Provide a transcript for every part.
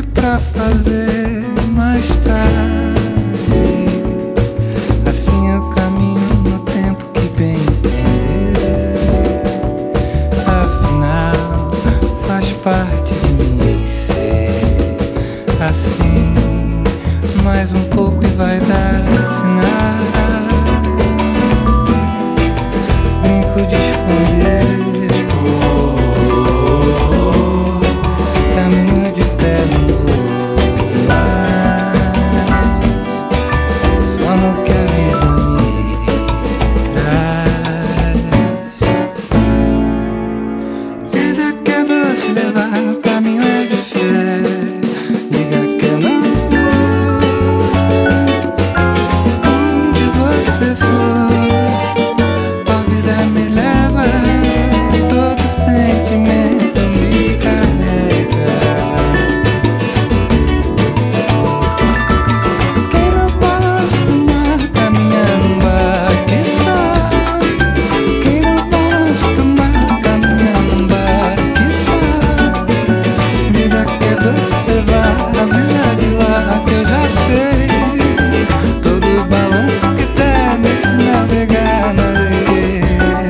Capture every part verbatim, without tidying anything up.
pra fazer mais tarde. Assim eu caminho no tempo que bem entender. Afinal, faz parte de mim ser assim. Mais um pouco e vai dar sinal. Brinco de esconder. Caminho de pé no voo, mas só no que a vida me traz. Vida que é doce, levar no caminho é de fé. Liga que não. Onde você for, a vida me leva. Todo sentimento me carrega. Quem não balança no mar, caminha num barco só. Quem não balança no mar, caminha num barco só. Vida que é doce, levar a vida de lá que eu já sei. Todo balanço que dá me ensina a navegar na areia.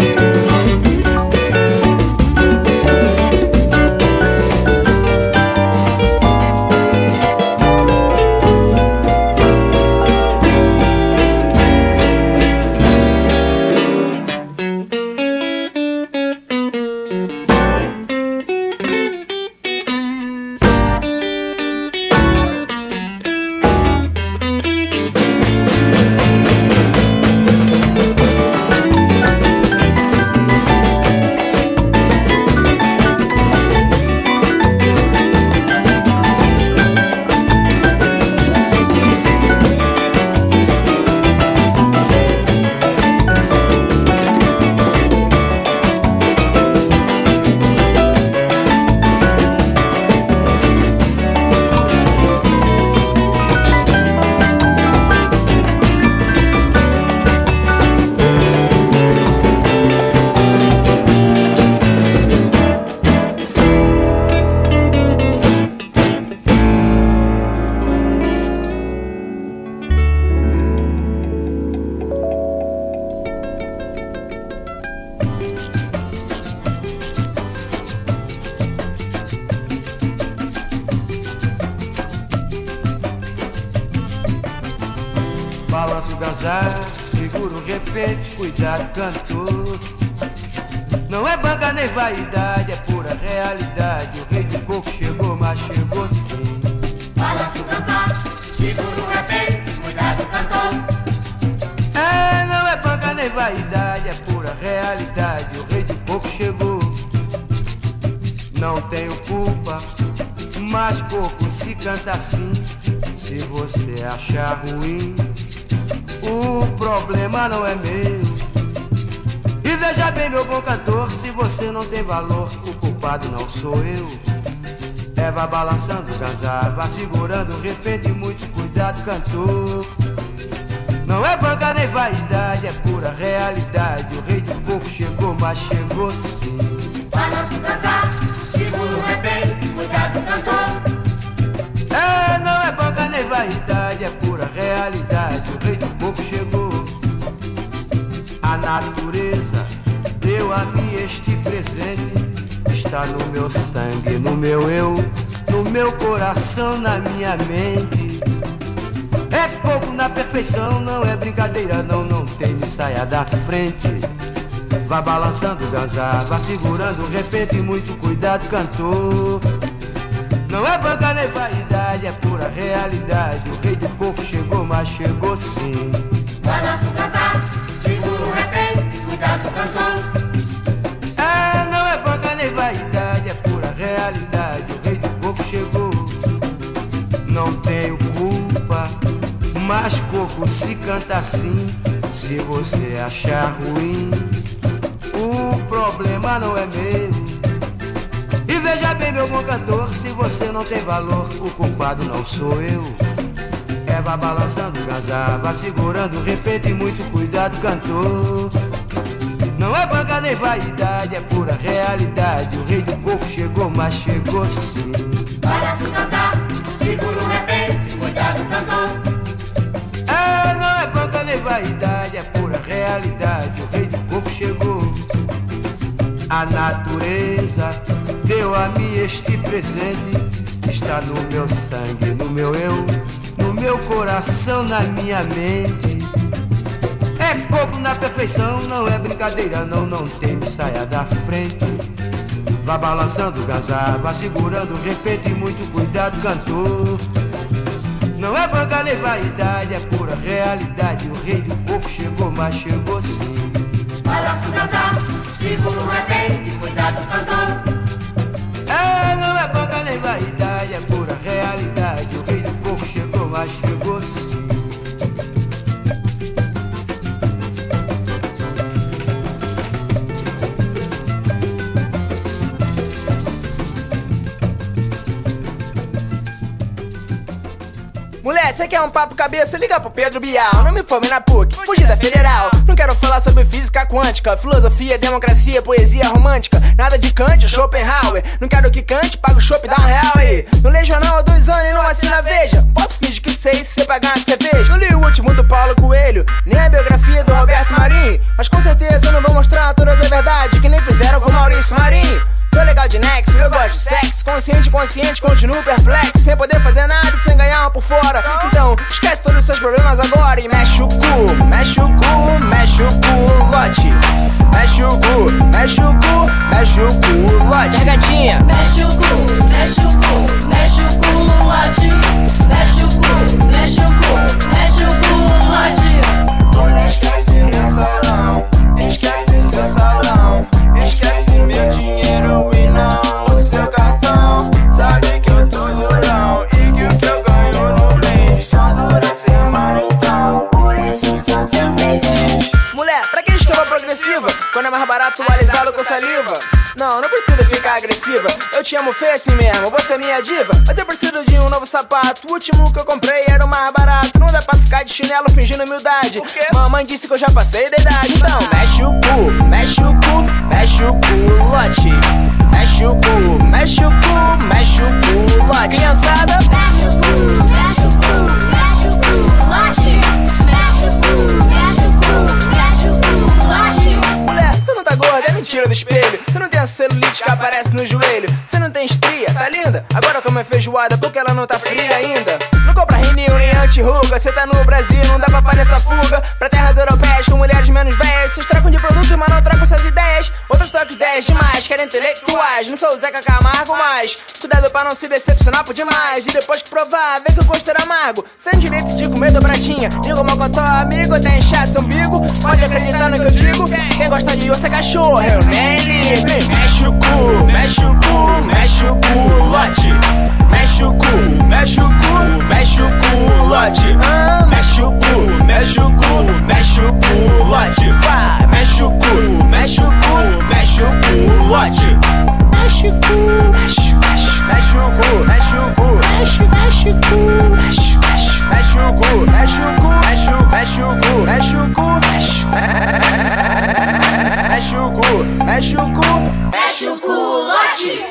Balanço dançar, seguro o repente, cuidado cantor. Não é banca nem vaidade, é pura realidade. O rei do coco chegou, mas chegou sim. Balanço dançar, seguro o repente, cuidado cantor. É, não é banca nem vaidade, é pura realidade. O rei do coco chegou. Não tenho culpa, mas coco se canta assim. Se você achar ruim, o problema não é meu. E veja bem, meu bom cantor, se você não tem valor, o culpado não sou eu. É, vá balançando o casar, vá segurando o repente, muito cuidado, cantor. Não é banca nem vaidade, é pura realidade. O rei do coco chegou, mas chegou sim. Balanço dançar, seguro o repente, cuidado cantor. É, não é banca nem vaidade, é pura realidade. O rei do coco chegou. A natureza deu a mim este presente. Está no meu sangue, no meu eu, no meu coração, na minha mente. É coco na perfeição, não é brincadeira, não, não tem de saia da frente. Vá balançando o ganzá, vá segurando o repente, muito cuidado, cantor. Não é banca nem vaidade, é pura realidade. O rei do coco chegou, mas chegou sim. Balanço dançar, seguro o repente, cuidado cantor. É, não é banca nem vaidade, é pura realidade. O rei do coco chegou. Não tenho culpa, mas coco se canta assim. Se você achar ruim, o problema não é meu. E veja bem, meu bom cantor, se você não tem valor, o culpado não sou eu. É, vá balançando o casar, vá segurando o repente, muito cuidado, cantor. Não é banca nem vaidade, é pura realidade. O rei do coco chegou, mas chegou sim. Balanço dançar, vaidade, é pura realidade. O rei do coco chegou. A natureza deu a mim este presente. Está no meu sangue, no meu eu, no meu coração, na minha mente. É coco na perfeição, não é brincadeira, não, não tem me saia da frente. Vá balançando o gazar, vá segurando o respeito e muito cuidado, cantor. Não é banca nem vaidade, é pura realidade. O rei do coco chegou, mas chegou sim. Balança o gazar, segura o respeito e cuidado, cantor. É, não é banca nem vaidade, é pura realidade. O rei do coco chegou, mas chegou sim. Mulher, cê quer um papo cabeça? Liga pro Pedro Bial. Não me formei na P U C, fugi da Federal. Não quero falar sobre física quântica, filosofia, democracia, poesia romântica. Nada de Kant, Schopenhauer. Não quero que cante, paga o chopp, dá um real aí. No Legional há dois anos e não assina Veja. Posso fingir que sei se cê pagar uma cerveja. Não li o último do Paulo Coelho, nem a biografia do Roberto Marinho. Mas com certeza eu não vou mostrar todas as verdades que nem fizeram com Maurício Marinho. Tô legal de nexo, eu gosto de sexo. Consciente, consciente, continuo perplexo. Sem poder fazer nada e sem ganhar uma por fora. Então, esquece todos os seus problemas agora e mexe o cu, mexe o cu, mexe o cu, lote. Mexe o cu, mexe o cu, mexe o cu, lote. Gatinha, mexe o cu, mexe o cu, mexe o cu, lote. Mexe o cu, mexe o cu, mexe o cu, lote. Não esquece meu salão, esquece seu salão. Esquece meu dinheiro e não o seu cartão. Sabe que eu tô durão e que o que eu ganho no mês só dura semana então. Por isso sou seu bebê. mulher, pra que escova progressiva? Quando é mais barato alisá-lo com saliva. Não, não precisa ficar agressiva. Eu te amo feio assim mesmo, você é minha diva. Mas eu preciso de um novo sapato. O último que eu comprei era o mais barato. Não dá pra ficar de chinelo fingindo humildade. Mamãe disse que eu já passei da idade. Então, mexe o cu, mexe o cu, mexe o cu, lote. Mexe o cu, mexe o cu, mexe o cu, lote. Criançada, Mexe o cu, mexe o cu, mexe o cu, lote. Mexe o cu, mexe o cu, mexe o cu, lote. mulher, você não tá gorda, é mentira do espelho. Você não tem a celulite que aparece no joelho. Você não tem estria, tá linda? Agora come feijoada porque ela não tá fria ainda. Não compra rinil nem anti-ruga. Você tá no Brasil, não dá pra fazer essa fuga pra terras europeias com mulheres menos velhas. Vocês trocam de produto, mas não trocam suas ideias. Outros trocam ideias demais, querem intelectuais. Não sou o Zeca Camargo mais. Cuidado pra não se decepcionar por demais. E depois que provar, vê que o gosto era amargo. Sem direito de comer dobradinha. Digo mal cotó, amigo, até inchar seu umbigo. Pode acreditar no que eu digo. Quem gosta de osso é cachorro, eu nem ligo. Mexe o cu, mexe o cu, mexe o cu, lote. Mexe o cu, mexe o cu, mexe o cu, lote. Ah, mexe o cu, mexe o cu, mexe o cu, lote. Vai, mexe o cu, mexe o cu, mexe o cu, lote. Mexe o cu, mexe, mexe, mexe o cu, mexe o cu, mexe, mexe o cu, mexe, mexe, mexe o cu, mexe o cu, mexe, mexe o cu, mexe o cu, mexe, mexe o cu, mexe o cu, Mexe o cu, lote.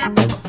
cu.